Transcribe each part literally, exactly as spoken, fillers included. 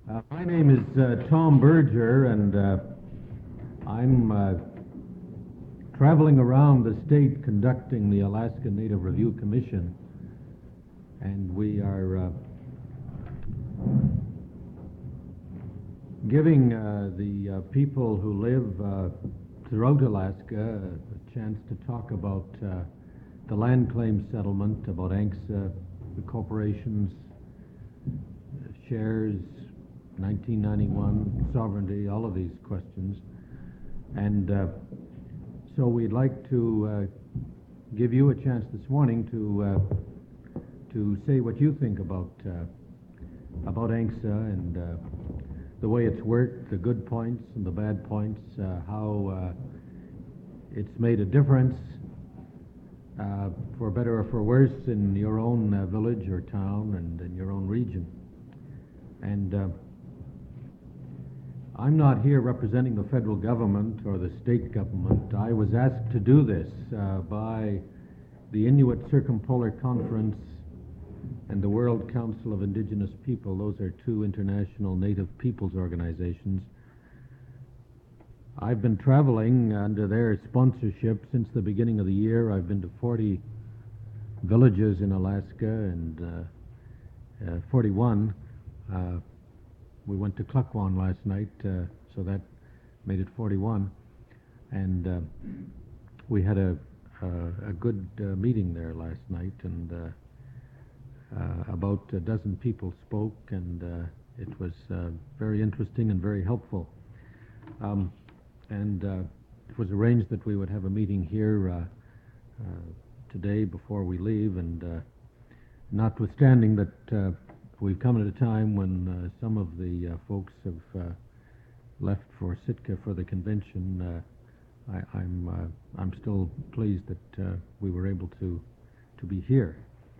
Uh, my name is uh, Tom Berger, and uh, I'm uh, traveling around the state conducting the Alaska Native Review Commission, and we are uh, giving uh, the uh, people who live uh, throughout Alaska a chance to talk about uh, the land claim settlement, about ANCSA, the corporations, shares, nineteen ninety-one, sovereignty, all of these questions. And uh, so we'd like to uh, give you a chance this morning to uh, to say what you think about uh, about ANCSA and uh, the way it's worked, the good points and the bad points, uh, how uh, it's made a difference, uh, for better or for worse, in your own uh, village or town and in your own region. And uh, I'm not here representing the federal government or the state government. I was asked to do this uh, by the Inuit Circumpolar Conference and the World Council of Indigenous People. Those are two international Native peoples organizations. I've been traveling under their sponsorship since the beginning of the year. I've been to forty villages in Alaska and uh, uh, forty-one. Uh, we went to Klukwan last night, uh, so that made it forty-one. And uh, we had a, uh, a good uh, meeting there last night, and uh, uh, about a dozen people spoke, and uh, it was uh, very interesting and very helpful. Um, and uh, it was arranged that we would have a meeting here uh, uh, today before we leave, and uh, notwithstanding that uh, we've come at a time when uh, some of the uh, folks have uh, left for Sitka for the convention. Uh, I, I'm uh, I'm still pleased that uh, we were able to to be here.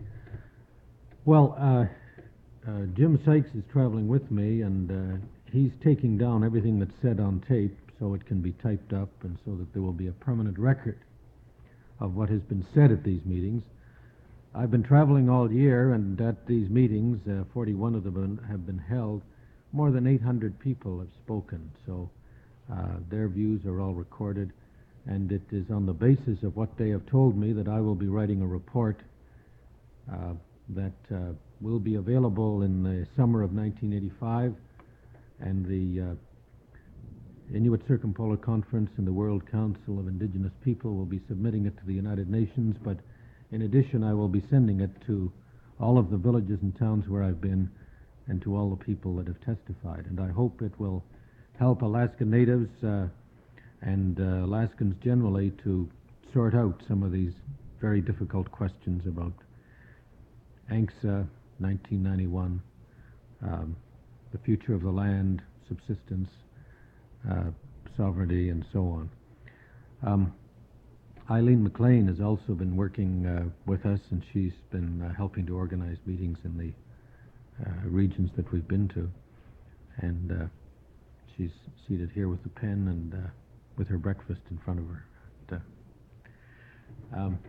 Well, uh, uh, Jim Sykes is traveling with me, and uh, he's taking down everything that's said on tape so it can be typed up, and so that there will be a permanent record of what has been said at these meetings. I've been traveling all year, and at these meetings, uh, forty-one of them have been held. More than eight hundred people have spoken, so uh, their views are all recorded, and it is on the basis of what they have told me that I will be writing a report uh, that uh, will be available in the summer of nineteen eighty-five, and the uh, Inuit Circumpolar Conference and the World Council of Indigenous People will be submitting it to the United Nations, but in addition, I will be sending it to all of the villages and towns where I've been and to all the people that have testified. And I hope it will help Alaska Natives uh, and uh, Alaskans generally to sort out some of these very difficult questions about ANCSA, nineteen ninety-one, um, the future of the land, subsistence, uh, sovereignty, and so on. Um, Eileen McLean has also been working uh, with us, and she's been uh, helping to organize meetings in the uh, regions that we've been to. And uh, she's seated here with a pen and uh, with her breakfast in front of her. And, uh, um,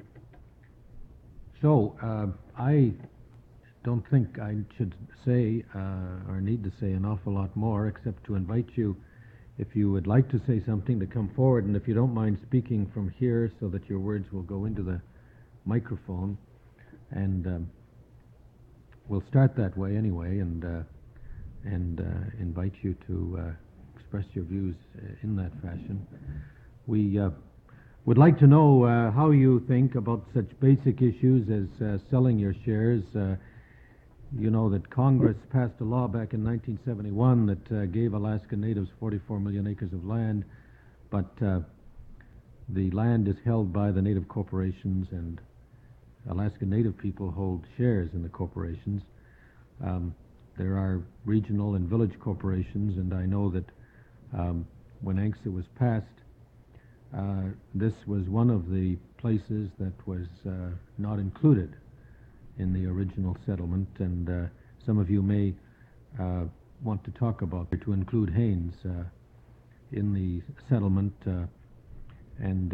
so uh, I don't think I should say uh, or need to say an awful lot more, except to invite you, if you would like to say something, to come forward, and if you don't mind speaking from here so that your words will go into the microphone. And um, we'll start that way anyway, and uh, and uh, invite you to uh, express your views in that fashion. We uh, would like to know uh, how you think about such basic issues as uh, selling your shares. Uh, You know that Congress passed a law back in nineteen seventy-one that uh, gave Alaska Natives forty-four million acres of land, but uh, the land is held by the Native corporations, and Alaska Native people hold shares in the corporations. Um, there are regional and village corporations, and I know that um, when ANCSA was passed, uh, this was one of the places that was uh, not included in the original settlement, and uh, some of you may uh, want to talk about it, to include Haines uh, in the settlement, uh, and uh,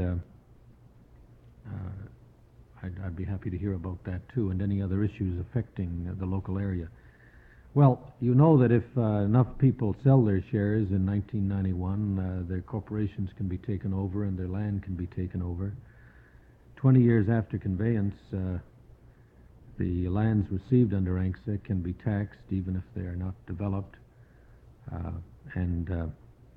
uh, I'd, I'd be happy to hear about that too, and any other issues affecting uh, the local area. Well, you know that if uh, enough people sell their shares in nineteen ninety-one, uh, their corporations can be taken over and their land can be taken over. Twenty years after conveyance, uh, the lands received under A N C S A can be taxed even if they are not developed. Uh, and uh,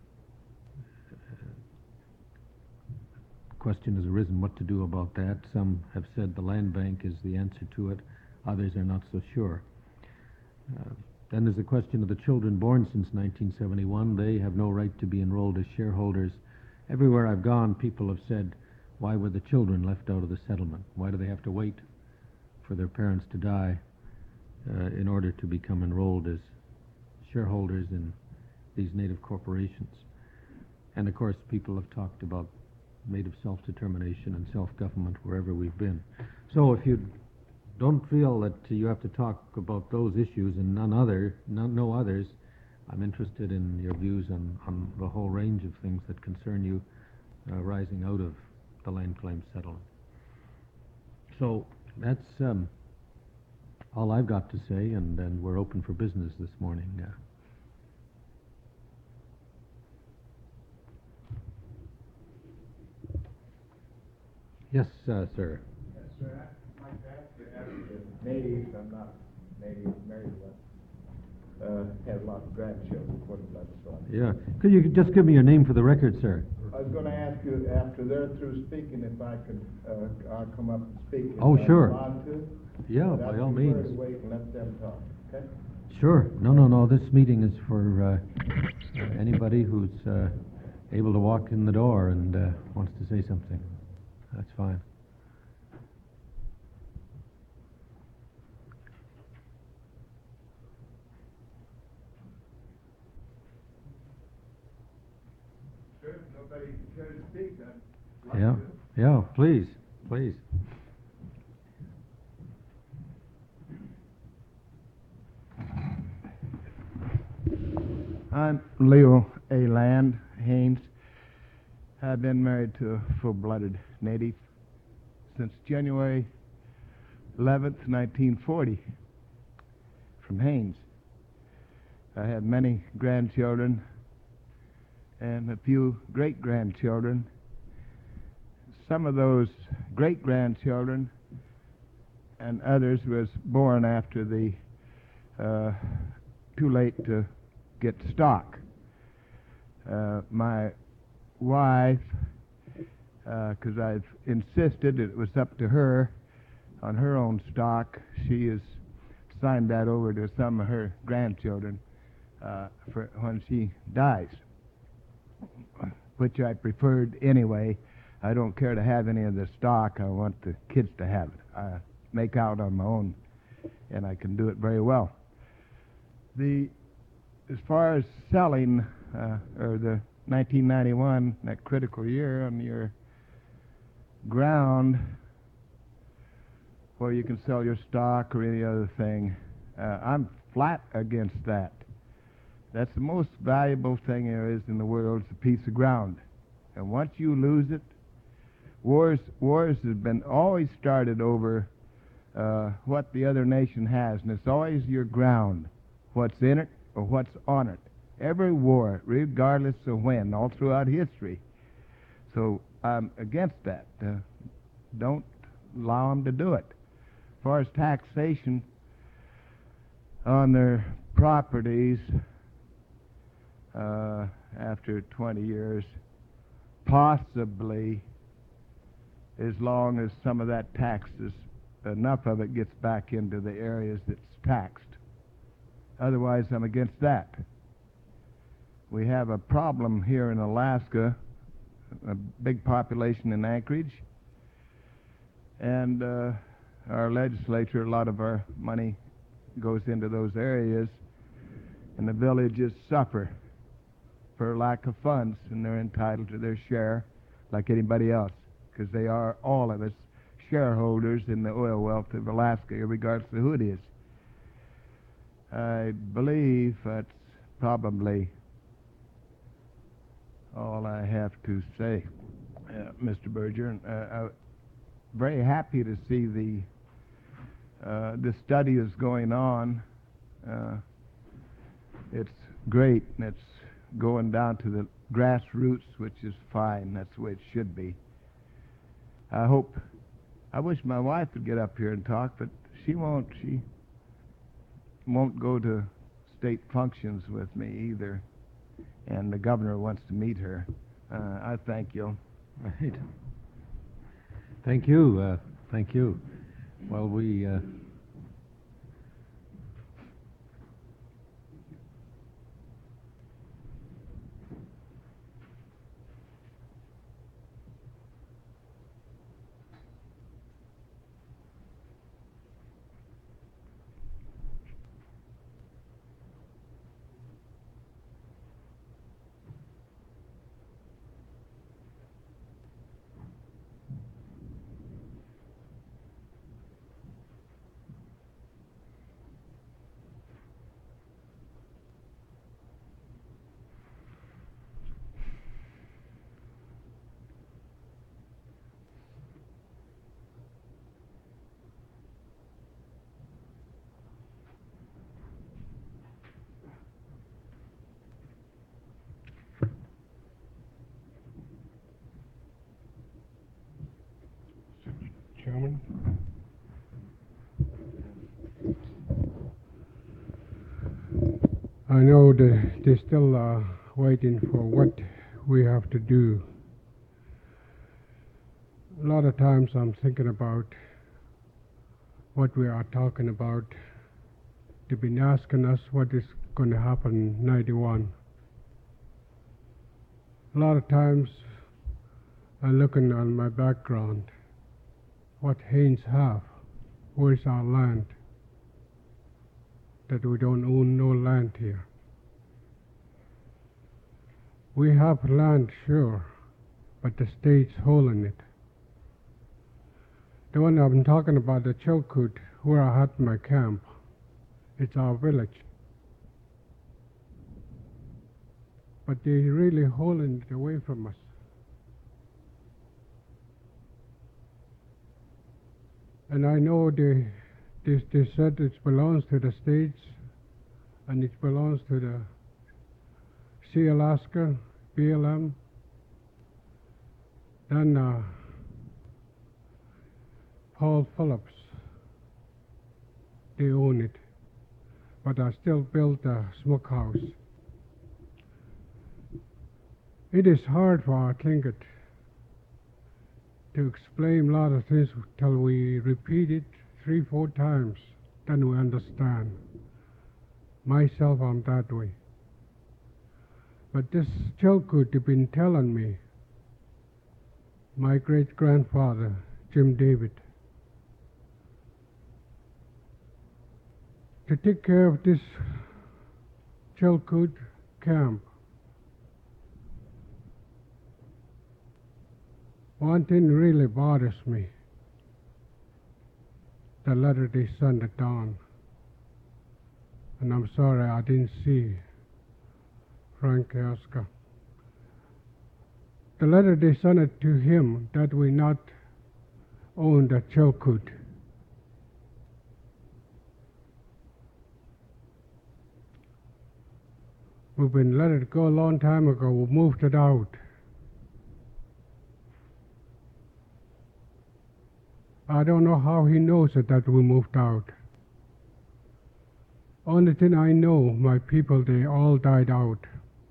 question has arisen what to do about that. Some have said the land bank is the answer to it. Others are not so sure. Uh, then there's the question of the children born since nineteen seventy-one. They have no right to be enrolled as shareholders. Everywhere I've gone, people have said, why were the children left out of the settlement? Why do they have to wait for their parents to die uh, in order to become enrolled as shareholders in these native corporations? And of course, people have talked about native self-determination and self-government wherever we've been. So if you don't feel that you have to talk about those issues and none other, none, no others, I'm interested in your views on, on the whole range of things that concern you uh, rising out of the land claim settlement. So that's um, all I've got to say, and then we're open for business this morning. Uh, yes, uh, sir. Yes, sir. I'd like to ask you, after the natives, I'm not native married one, uh, had a lot of grandchildren, what did I start? Yeah. Could you just give me your name for the record, sir? I was going to ask you, after they're through speaking, if I could, uh, I'll come up and speak. Oh, if I'm sure. allowed to. Yeah, But by I'd all prefer means. to wait and let them talk, okay? Sure. No, no, no. This meeting is for uh, anybody who's uh, able to walk in the door and uh, wants to say something. That's fine. Sure, if nobody cares to speak, I'd like Yeah. to. Yeah. Please. Please. I'm Leo A. Land Haynes. I've been married to a full-blooded native since January eleventh, nineteen forty, from Haynes. I have many grandchildren and a few great-grandchildren. Some of those great-grandchildren and others was born after the uh, too late to get stock. Uh, my wife, because uh, I've insisted it was up to her on her own stock, she has signed that over to some of her grandchildren uh, for when she dies, which I preferred anyway. I don't care to have any of the stock. I want the kids to have it. I make out on my own, and I can do it very well. The As far as selling, uh, or the nineteen ninety-one, that critical year, on your ground where you can sell your stock or any other thing, uh, I'm flat against that. That's the most valuable thing there is in the world, is a piece of ground. And once you lose it, wars wars have been always started over uh, what the other nation has, and it's always your ground, what's in it or what's on it. Every war, regardless of when, all throughout history. So I'm against that. Uh, don't allow them to do it. As far as taxation on their properties uh, after twenty years, possibly, as long as some of that tax is, enough of it gets back into the areas that's taxed. Otherwise, I'm against that. We have a problem here in Alaska, a big population in Anchorage, and uh, our legislature, a lot of our money goes into those areas, and the villages suffer for lack of funds, and they're entitled to their share like anybody else, because they are, all of us, shareholders in the oil wealth of Alaska, regardless of who it is. I believe that's probably all I have to say, uh, Mister Berger. Uh, I'm very happy to see the uh, the study is going on uh, It's great, and it's going down to the grassroots, which is fine. That's the way it should be. I hope, I wish my wife would get up here and talk, but she won't. She won't go to state functions with me either, and the governor wants to meet her. Uh, I thank you. Right. Thank you. Uh, thank you. Well, we. Uh, Chairman. I know that they're still uh, waiting for what we have to do. A lot of times I'm thinking about what we are talking about. They've been asking us what is going to happen in ninety-one. A lot of times I'm looking on my background. What Haines have? Where's our land? That we don't own no land here. We have land, sure, but the state's holding it. The one I've been talking about, the Chilkoot, where I had my camp, it's our village. But they're really holding it away from us. And I know they, they, they said it belongs to the states, and it belongs to the Sealaska, B L M. Then uh, Paul Phillips, they own it. But I still built a smokehouse. It is hard for our Tlingit to explain a lot of things till we repeat it three, four times, then we understand. Myself, I'm that way. But this Chilkoot, they've been telling me, my great-grandfather, Jim David, to take care of this Chilkoot camp. One thing really bothers me, the letter they sent at dawn. And I'm sorry I didn't see Frank Yaska. The letter they sent it to him that we not own the Chilkoot. We've been let it go a long time ago, we moved it out. I don't know how he knows it that we moved out. Only thing I know, my people, they all died out.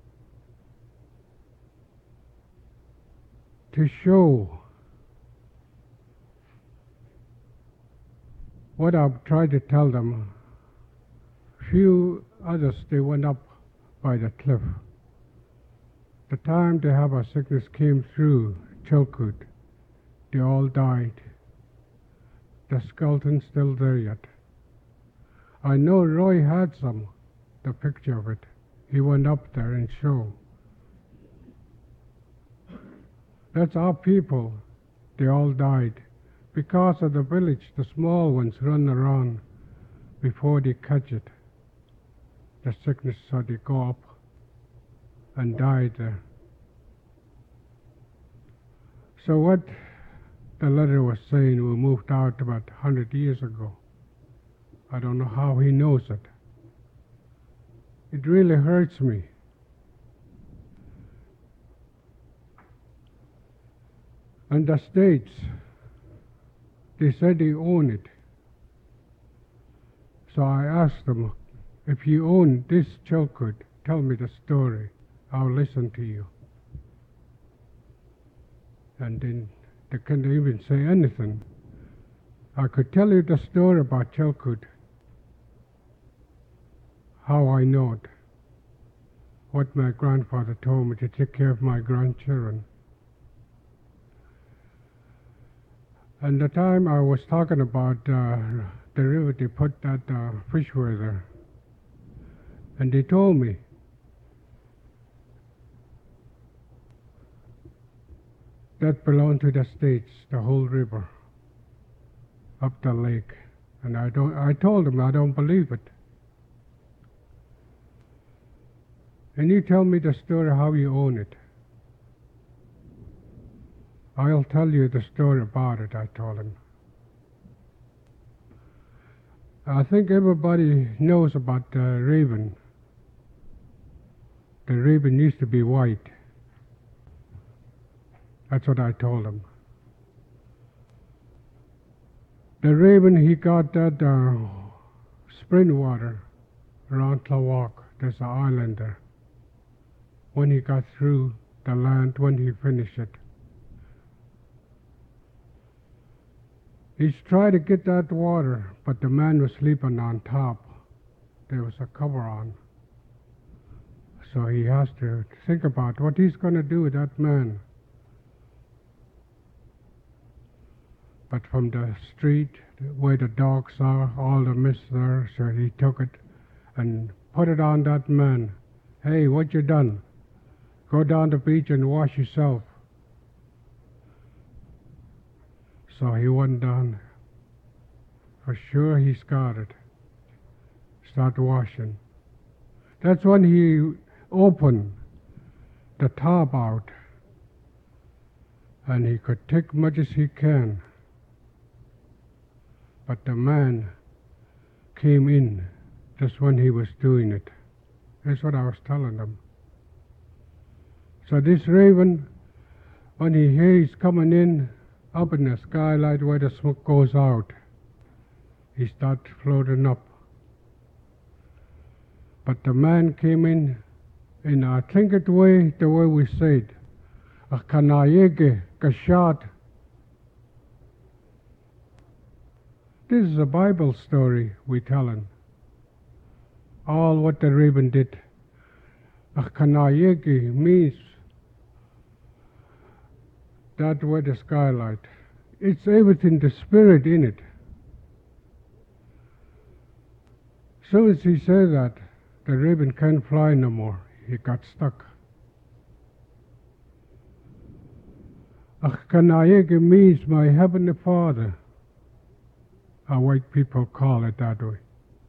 To show what I've tried to tell them, few others, they went up by the cliff. The time they have a sickness came through Chilkoot, they all died. The skeleton's still there yet. I know Roy had some, the picture of it. He went up there and showed. That's our people. They all died. Because of the village, the small ones run around before they catch it. The sickness, so they go up and die there. So what the letter was saying, we moved out about a hundred years ago. I don't know how he knows it. It really hurts me. And the states, they said they own it. So I asked them, if you own this Chilkoot, tell me the story. I'll listen to you. And then they couldn't even say anything. I could tell you the story about Chilkoot, how I know it, what my grandfather told me to take care of my grandchildren. And the time I was talking about uh, the river, they put that uh, fish were there. And they told me, that belonged to the states, the whole river, up the lake. And I don't. I told them I don't believe it. And you tell me the story how you own it. I'll tell you the story about it, I told him. I think everybody knows about the raven. The raven used to be white. That's what I told him. The raven, he got that uh, spring water around Tlawak. There's an island there. When he got through the land, when he finished it, he's tried to get that water, but the man was sleeping on top. There was a cover on. So he has to think about what he's going to do with that man. But from the street where the dogs are, all the mist there, so he took it and put it on that man. Hey, what you done? Go down the beach and wash yourself. So he went down. For sure he's got it. Start washing. That's when he opened the top out. And he could take much as he can. But the man came in just when he was doing it. That's what I was telling them. So this raven, when he hears coming in, up in the skylight where the smoke goes out, he starts floating up. But the man came in in a trinket way, the way we said, a kanayege, kashat. This is a Bible story we telling. All what the raven did. A kanayege means that way the skylight. It's everything, the spirit in it. Soon as he said that, the raven can't fly no more. He got stuck. Achkanayege means my heavenly Father. Our white people call it that way.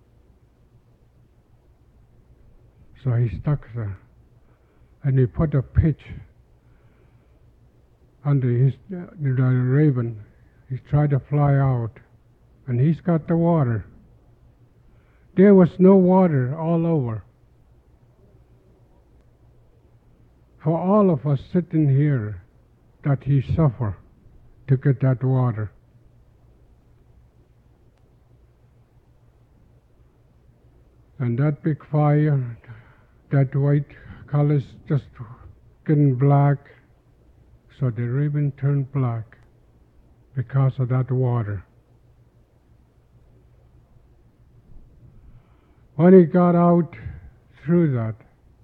So he stuck there. And he put a pitch under his uh, the raven. He tried to fly out. And he's got the water. There was no water all over. For all of us sitting here, that he suffered to get that water. And that big fire, that white colors just getting black, so the raven turned black because of that water. When he got out through that,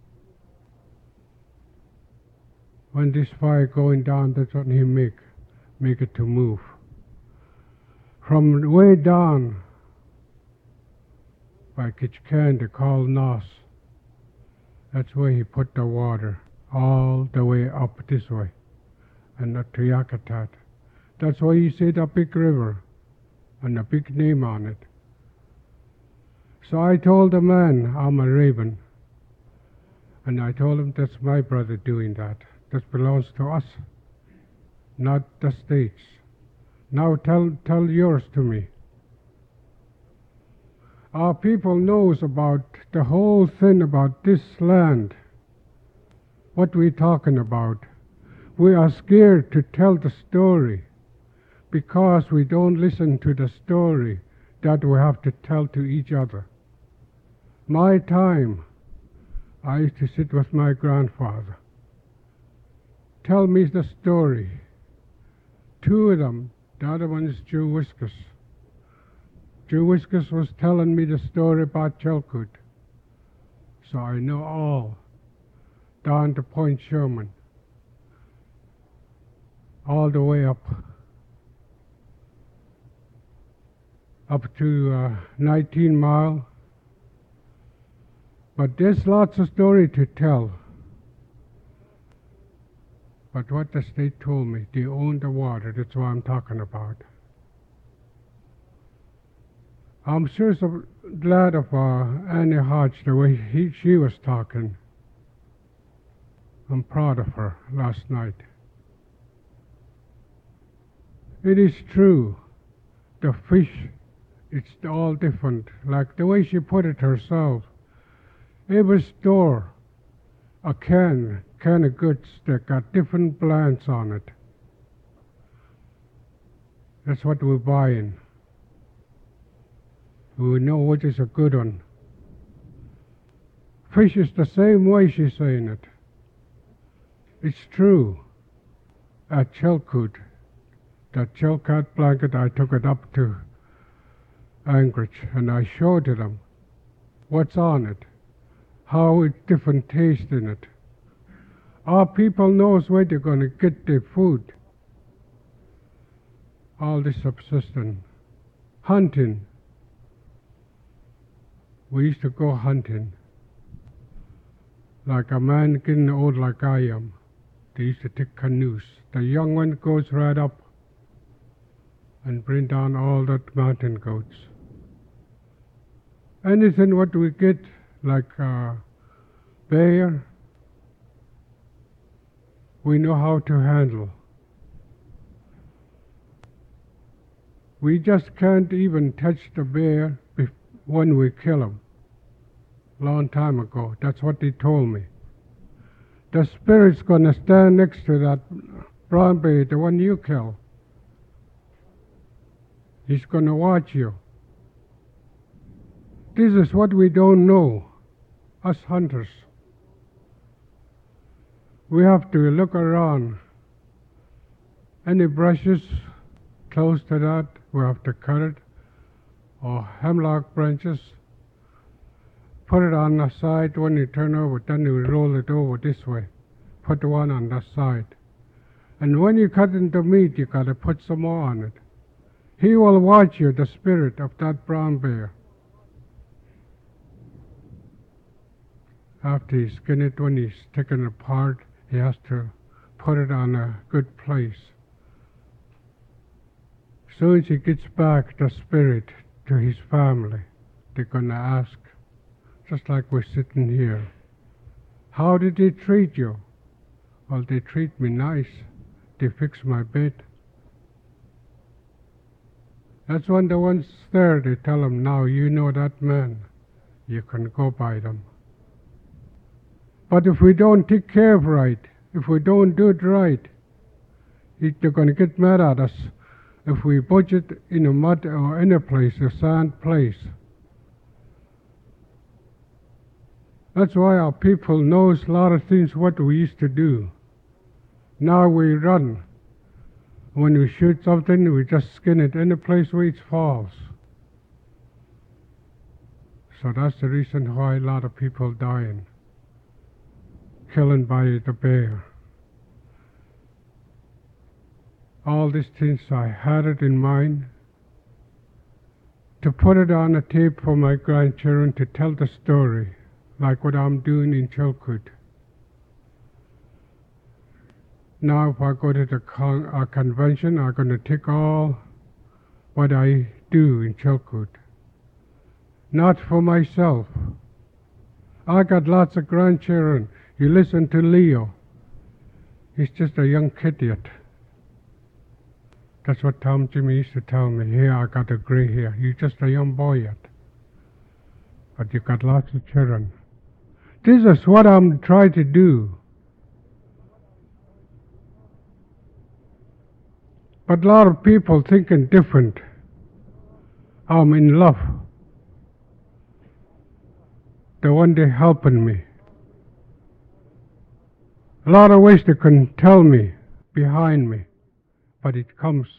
when this fire going down, that's what he make, make it to move. From way down by Kitchkan to call Nos, that's where he put the water, all the way up this way, and not to Yakutat. That's why you see the big river, and a big name on it. So I told the man, I'm a raven, and I told him that's my brother doing that. That belongs to us, not the states. Now tell tell yours to me. Our people knows about the whole thing about this land, what we talking about. We are scared to tell the story because we don't listen to the story that we have to tell to each other. My time, I used to sit with my grandfather. Tell me the story. Two of them, the other one is Joe Whiskus. Joe Whiskus was telling me the story about Chilkoot. So I know all, down to Point Sherman, all the way up, up to uh, nineteen Mile. But there's lots of story to tell. But what the state told me, they own the water, that's what I'm talking about. I'm sure so glad of uh, Annie Hodge, the way he, she was talking. I'm proud of her last night. It is true, the fish, it's all different. Like the way she put it herself, every store, a can, can of goods that got different brands on it. That's what we're buying. We know which is a good one. Fish is the same way she's saying it. It's true. At Chilkoot, that Chilkat blanket, I took it up to Anchorage and I showed to them what's on it, how it's different taste in it. Our people knows where they're going to get their food. All this subsistence. Hunting. We used to go hunting. Like a man getting old like I am. They used to take canoes. The young one goes right up and bring down all that mountain goats. Anything what we get, like uh, bear, we know how to handle. We just can't even touch the bear when we kill him. Long time ago, that's what they told me. The spirit's gonna stand next to that brown bear, the one you kill. He's gonna watch you. This is what we don't know, us hunters. We have to look around. Any brushes close to that, we have to cut it, or hemlock branches. Put it on the side. When you turn over, then you roll it over this way. Put the one on that side. And when you cut into meat, you gotta put some more on it. He will watch you, the spirit of that brown bear. After you skin it, when he's taken apart, he has to put it on a good place. Soon as he gets back the spirit to his family, they're gonna ask, just like we're sitting here, how did they treat you? Well, they treat me nice. They fix my bed. That's when the ones there, they tell them, now you know that man. You can go by them. But if we don't take care of right, if we don't do it right, they're going to get mad at us if we budget in a mud or any place, a sand place. That's why our people knows a lot of things what we used to do. Now we run. When we shoot something, we just skin it any place where it falls. So that's the reason why a lot of people dying. Killing by the bear. All these things I had it in mind to put it on a tape for my grandchildren to tell the story, like what I'm doing in Chilkoot. Now if I go to the con uh, convention, I'm going to take all what I do in Chilkoot. Not for myself. I got lots of grandchildren. You listen to Leo. He's just a young kid yet. That's what Tom Jimmy used to tell me. Here, I got a gray hair. You're just a young boy yet. but you got lots of children. This is what I'm trying to do. But a lot of people thinking different. I'm in love. The one they helping me. A lot of ways they can tell me behind me, but it comes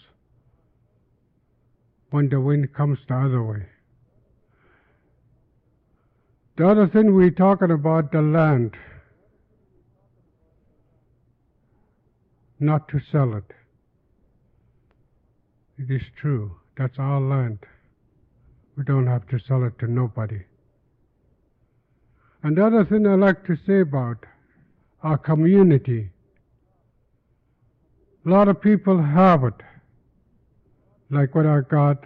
when the wind comes the other way. The other thing we're talking about, the land, not to sell it. It is true, that's our land. We don't have to sell it to nobody. And the other thing I like to say about our community, a lot of people have it, like what I got,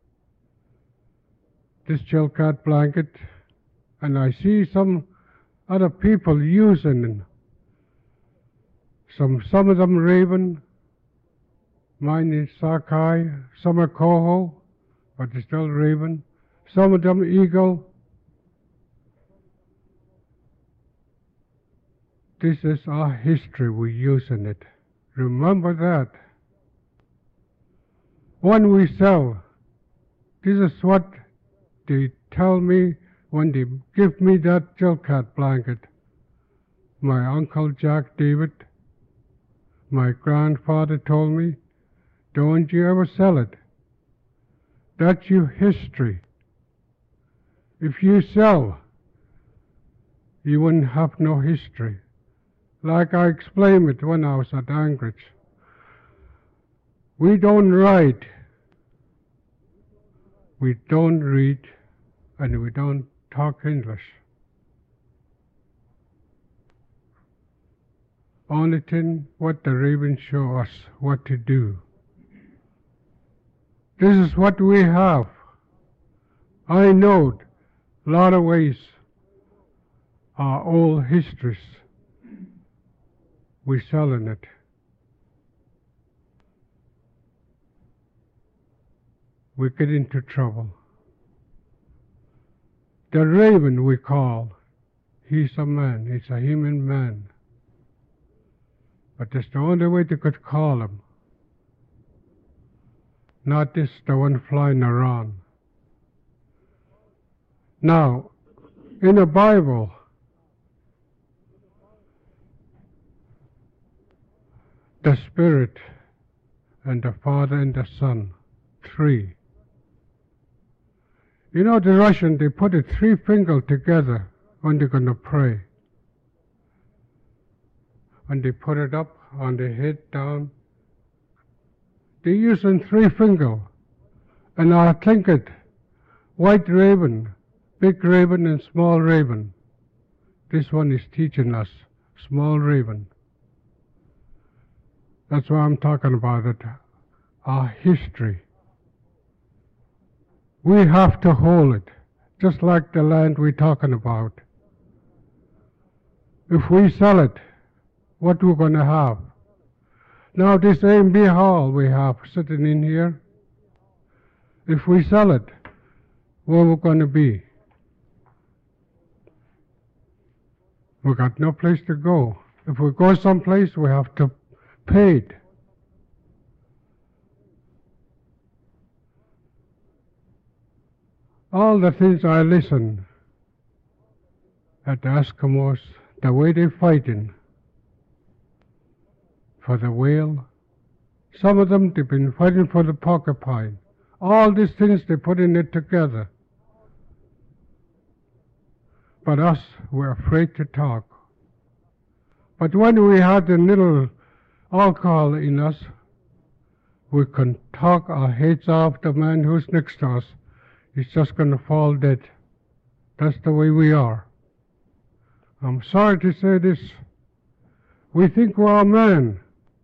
this Chilkat blanket, and I see some other people using it. Some, some of them raven, mine is Sakai, some are coho, but it's still raven, some of them eagle. This is our history, we're using it. Remember that. When we sell, this is what they tell me when they give me that Chilkat blanket. My Uncle Jack David, my grandfather told me, don't you ever sell it. That's your history. If you sell, you wouldn't have no history. Like I explained it when I was at Anchorage. We don't write, we don't read, and we don't talk English. Only thing what the ravens show us what to do. This is what we have. I know a lot of ways our old histories. We're selling it. We get into trouble. The raven we call, he's a man, he's a human man. But that's the only way they could call him. Not this, the one flying around. Now, in the Bible, the Spirit and the Father and the Son, three. You know the Russian, they put it three fingers together when they're going to pray. And they put it up on the head down. They're using three fingers. And I think it, white raven, big raven and small raven. This one is teaching us, small raven. That's why I'm talking about it, our history. We have to hold it, just like the land we're talking about. If we sell it, what we're going to have? Now this A and B hall we have sitting in here, if we sell it, where we're going to be? We got no place to go. If we go someplace, we have to pay it. All the things I listen at the Eskimos, the way they're fighting for the whale. Some of them, they've been fighting for the porcupine. All these things, they're putting it together. But us, we're afraid to talk. But when we had a little alcohol in us, we can talk our heads off. The man who's next to us is just going to fall dead. That's the way we are. I'm sorry to say this. We think we're a man.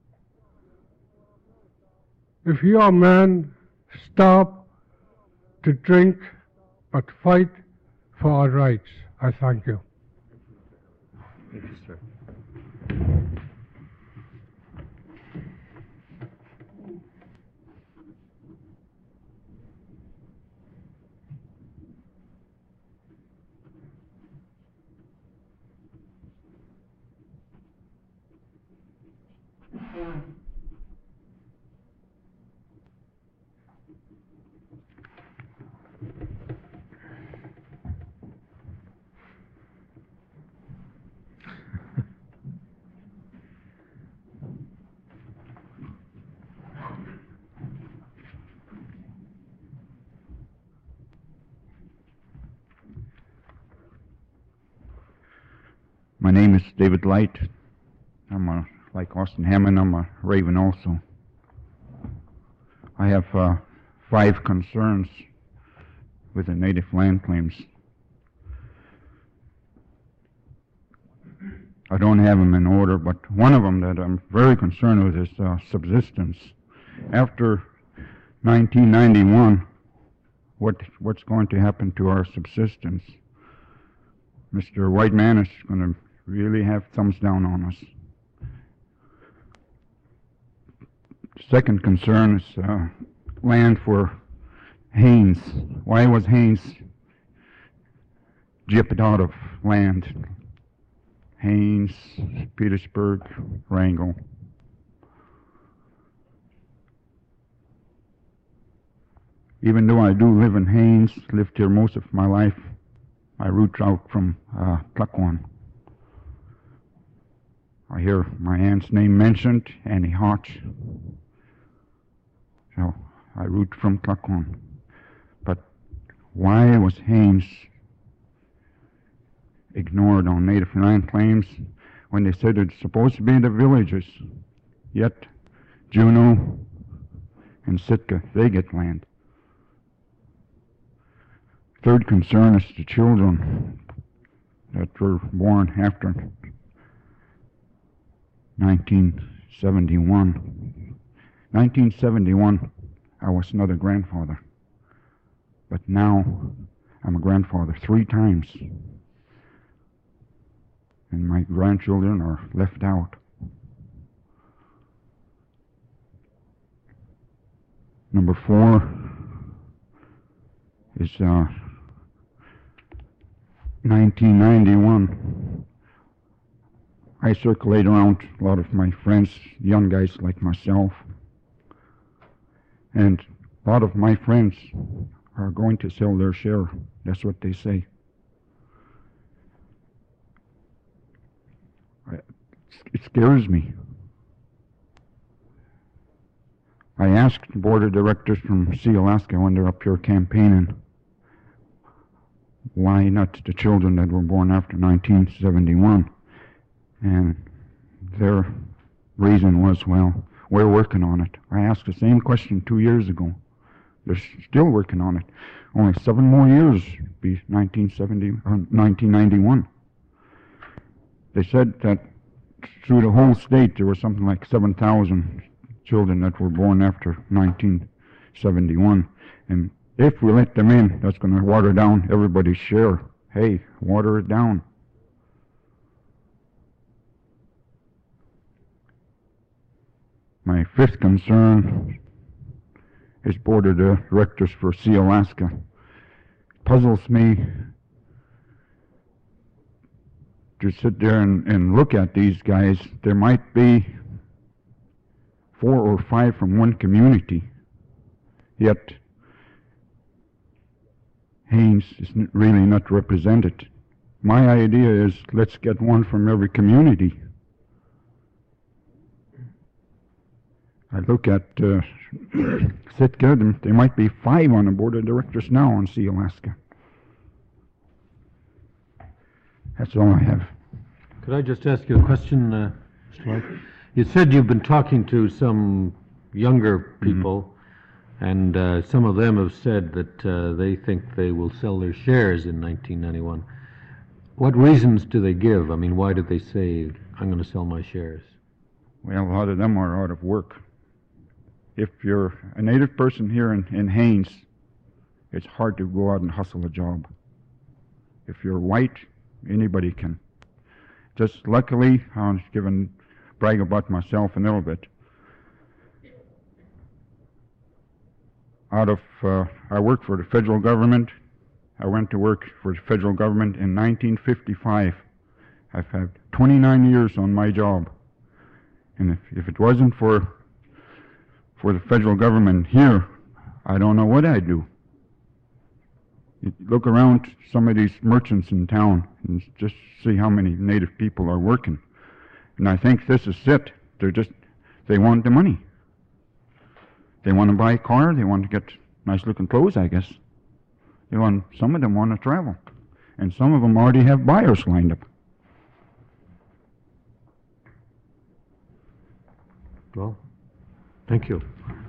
If you're a man, stop to drink, but fight for our rights. I thank you. Thank you, sir. My name is David Light. I'm a, like Austin Hammond, I'm a Raven also. I have uh, five concerns with the native land claims. I don't have them in order, but one of them that I'm very concerned with is uh, subsistence. After nineteen ninety-one, what what's going to happen to our subsistence? Mister Whiteman is going to really have thumbs down on us. Second concern is uh, land for Haynes. Why was Haynes gypped out of land? Haynes, Petersburg, Wrangell. Even though I do live in Haynes, lived here most of my life, my roots out from uh, Tlaquan. I hear my aunt's name mentioned, Annie Hotch. So I root from Tlaquan. But why was Haynes ignored on native land claims when they said it's supposed to be the villages? Yet Juneau and Sitka, they get land. Third concern is the children that were born after nineteen seventy-one. nineteen seventy-one, I was not a grandfather. But now, I'm a grandfather three times. And my grandchildren are left out. Number four is uh, nineteen ninety-one. I circulate around a lot of my friends, young guys like myself, and a lot of my friends are going to sell their share. That's what they say. I, it scares me. I asked the board of directors from Sealaska when they're up here campaigning, why not the children that were born after nineteen seventy-one? And their reason was, well, we're working on it. I asked the same question two years ago. They're still working on it. Only seven more years be nineteen seventy, uh, nineteen ninety-one. They said that through the whole state there was something like seven thousand children that were born after nineteen seventy-one. And if we let them in, that's going to water down everybody's share. Hey, water it down. My fifth concern is board of directors for Sealaska. It puzzles me to sit there and, and look at these guys. There might be four or five from one community, yet Haynes is really not represented. My idea is let's get one from every community. I look at uh, Sitka, there might be five on the board of directors now on Sealaska. That's all I have. Could I just ask you a question, uh, Mister Light? You said you've been talking to some younger people, mm-hmm. and uh, some of them have said that uh, they think they will sell their shares in nineteen ninety-one. What reasons do they give? I mean, why did they say, I'm going to sell my shares? Well, a lot of them are out of work. If you're a native person here in, in Haynes, it's hard to go out and hustle a job. If you're white, anybody can. Just luckily, I'm just giving brag about myself a little bit. Out of, uh, I worked for the federal government. I went to work for the federal government in nineteen fifty-five. I've had twenty-nine years on my job. And if, if it wasn't for, for the federal government here, I don't know what I'd do. You look around some of these merchants in town and just see how many native people are working. And I think this is it. They're just, they want the money. They want to buy a car, they want to get nice looking clothes, I guess. They want, some of them want to travel. And some of them already have buyers lined up. Well, thank you.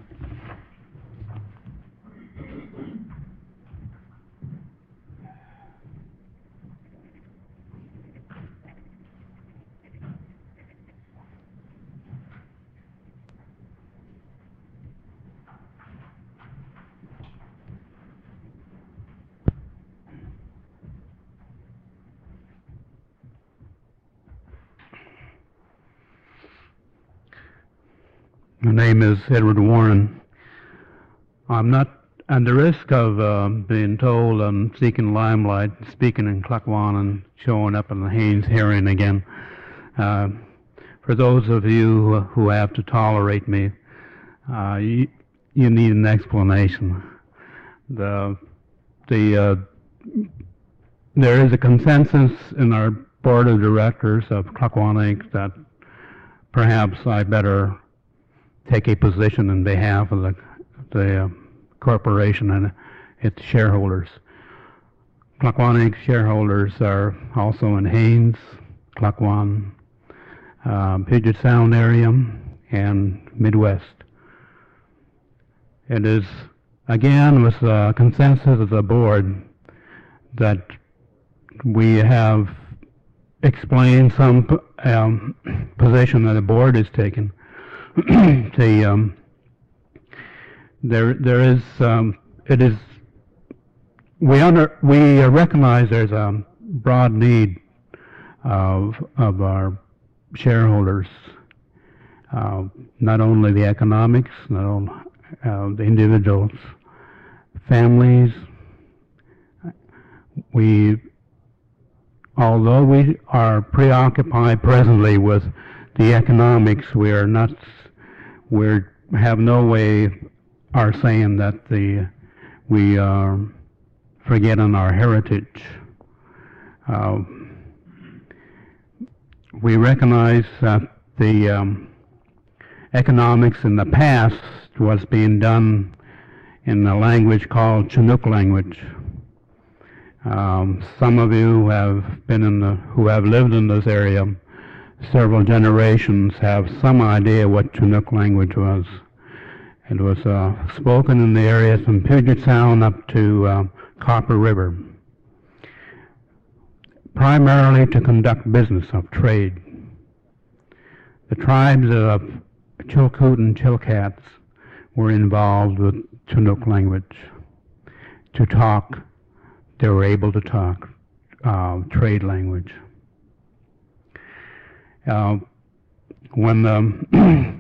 My name is Edward Warren. I'm not at the risk of uh, being told I'm seeking limelight, speaking in Klukwan and showing up in the Haines hearing again. Uh, for those of you who have to tolerate me, uh, you, you need an explanation. The, the, uh, there is a consensus in our board of directors of Klukwan Incorporated that perhaps I better take a position in behalf of the, the uh, corporation and its shareholders. Klukwan Incorporated shareholders are also in Haines, Klukwan, uh, Puget Sound area, and Midwest. It is, again, with the consensus of the board that we have explained some um, position that the board is taking. the, um, there, there is, um, it is, we under, we uh, recognize there's a broad need of, of our shareholders, uh, not only the economics, not only uh, the individuals, families. We, although we are preoccupied presently with the economics, we are not, we have no way are saying that the we are forgetting our heritage. Uh, we recognize that the um, economics in the past was being done in a language called Chinook language. Um, some of you have been in the, who have lived in this area several generations have some idea what Chinook language was. It was uh, spoken in the area from Puget Sound up to uh, Copper River, primarily to conduct business of trade. The tribes of Chilkoot and Chilkats were involved with Chinook language. To talk, they were able to talk uh, trade language. Uh, when the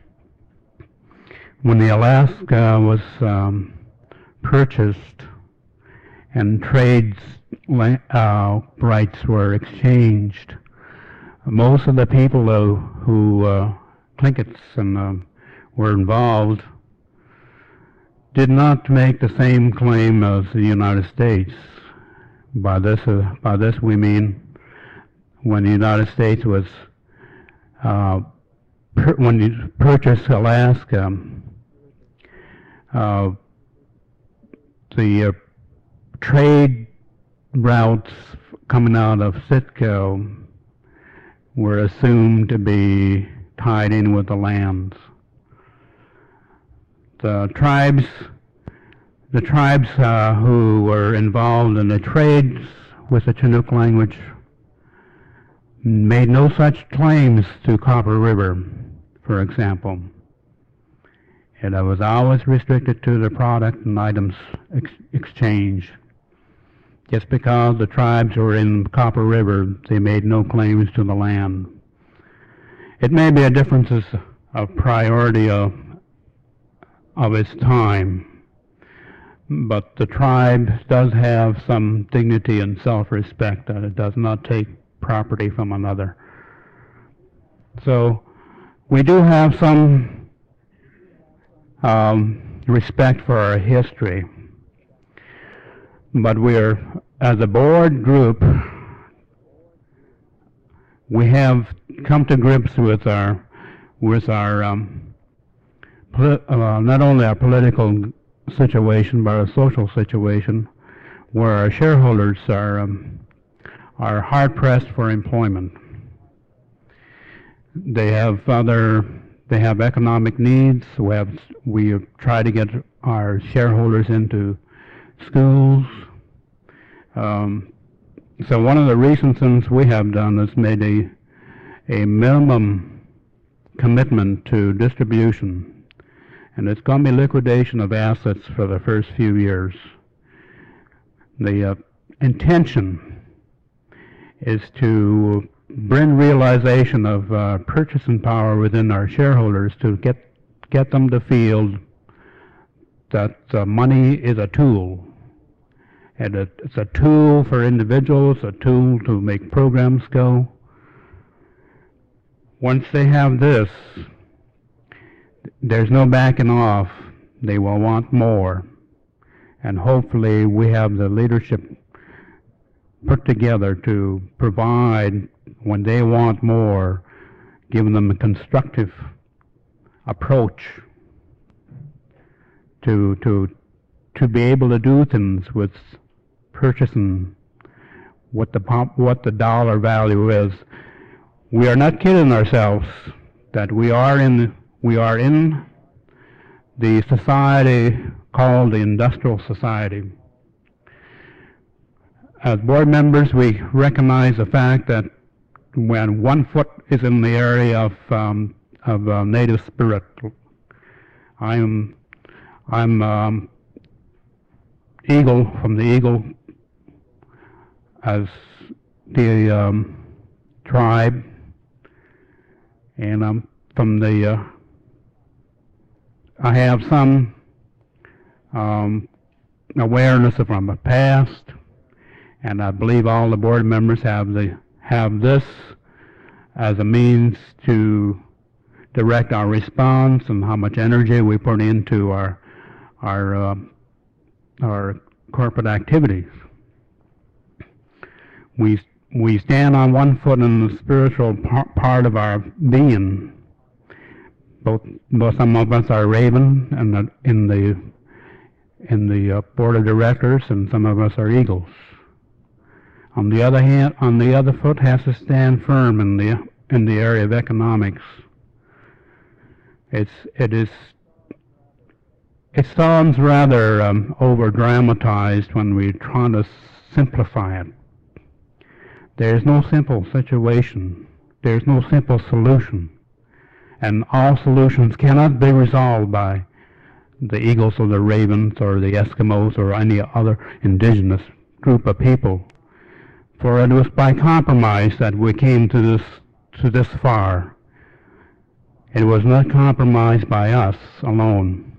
when the Alaska was um, purchased and trades uh, rights were exchanged, most of the people uh, who uh, Tlinkits and uh, were involved did not make the same claim as the United States. By this, uh, by this we mean when the United States was Uh, per, when you purchase Alaska, uh, the uh, trade routes coming out of Sitco were assumed to be tied in with the lands. The tribes, the tribes uh, who were involved in the trades with the Chinook language made no such claims to Copper River, for example. And it was always restricted to the product and items ex exchange. Just because the tribes were in Copper River, they made no claims to the land. It may be a difference of priority of, of its time, but the tribe does have some dignity and self-respect that it does not take property from another. So we do have some um, respect for our history, but we're, as a board group, we have come to grips with our, with our, um, poli- uh, not only our political situation, but our social situation, where our shareholders are, um, are hard pressed for employment. They have other, they have economic needs. We have, we try to get our shareholders into schools. Um, so one of the recent things we have done is made a, a minimum commitment to distribution, and it's going to be liquidation of assets for the first few years. The uh, intention is to bring realization of uh, purchasing power within our shareholders, to get get them to feel that uh, money is a tool, and it, it's a tool for individuals, a tool to make programs go. Once they have this, there's no backing off. They will want more, and hopefully we have the leadership put together to provide, when they want more, giving them a constructive approach to to to be able to do things with purchasing what the pop, what the dollar value is. We are not kidding ourselves that we are in we are in the society called the industrial society. As board members, we recognize the fact that when one foot is in the area of um, of uh, native spirit, I'm I'm um, Eagle from the Eagle as the um, tribe, and I'm from the. Uh, I have some um, awareness from the past. And I believe all the board members have the have this as a means to direct our response and how much energy we put into our our uh, our corporate activities. We we stand on one foot in the spiritual par- part of our being. Both, both some of us are Raven and the, in the in the uh, board of directors, and some of us are Eagles. On the other hand, on the other foot has to stand firm in the in the area of economics. It's it is it sounds rather um, over dramatized when we try to simplify it. There is no simple situation. There is no simple solution, and all solutions cannot be resolved by the Eagles or the Ravens or the Eskimos or any other indigenous group of people. For it was by compromise that we came to this to this far. It was not compromised by us alone.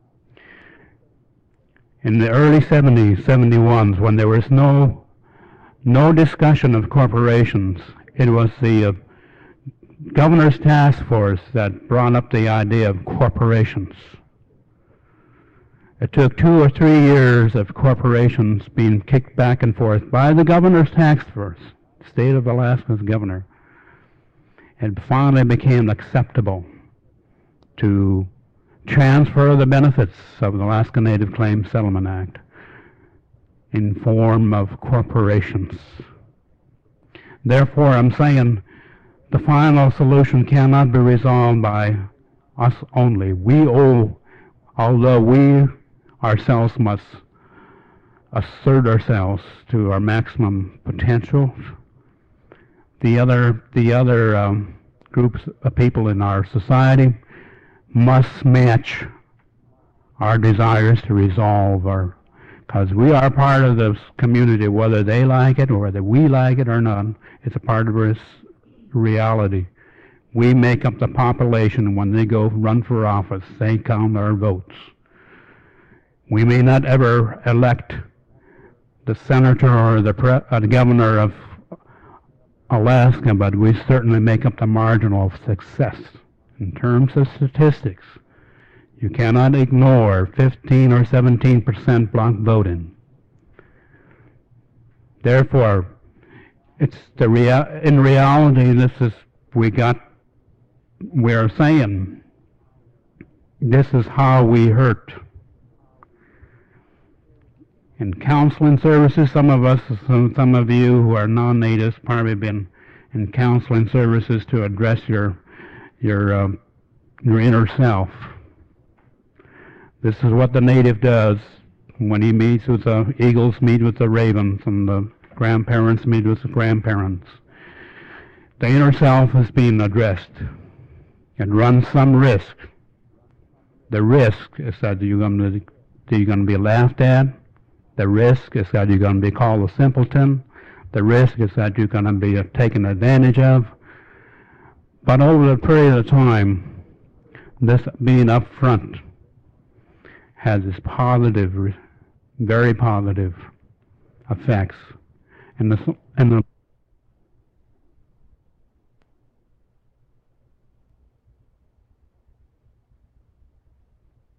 In the early seventies, seventy-ones, when there was no no discussion of corporations, it was the uh, governor's task force that brought up the idea of corporations. It took two or three years of corporations being kicked back and forth by the governor's task force, state of Alaska's governor. It finally became acceptable to transfer the benefits of the Alaska Native Claims Settlement Act in form of corporations. Therefore, I'm saying the final solution cannot be resolved by us only. We owe, although we ourselves must assert ourselves to our maximum potential, the other the other um, groups of people in our society must match our desires to resolve our, because we are part of this community, whether they like it or whether we like it or not. It's a part of this reality. We make up the population. When they go run for office, they count our votes. We may not ever elect the senator or the, pre- uh, the governor of Alaska, but we certainly make up the margin of success in terms of statistics, you cannot ignore fifteen or seventeen percent block voting. Therefore, it's the rea- in reality, this is, we got, we're saying, this is how we hurt. In counseling services, some of us, some, some of you who are non-natives probably been in counseling services to address your, your, uh, your inner self. This is what the native does when he meets with the eagles, meet with the ravens, and the grandparents meet with the grandparents. The inner self is being addressed. It runs some risk. The risk is that you're going to, that you're going to be laughed at. The risk is that you're going to be called a simpleton. The risk is that you're going to be taken advantage of. But over the period of time, this being up front has this positive, very positive effects. And the, and the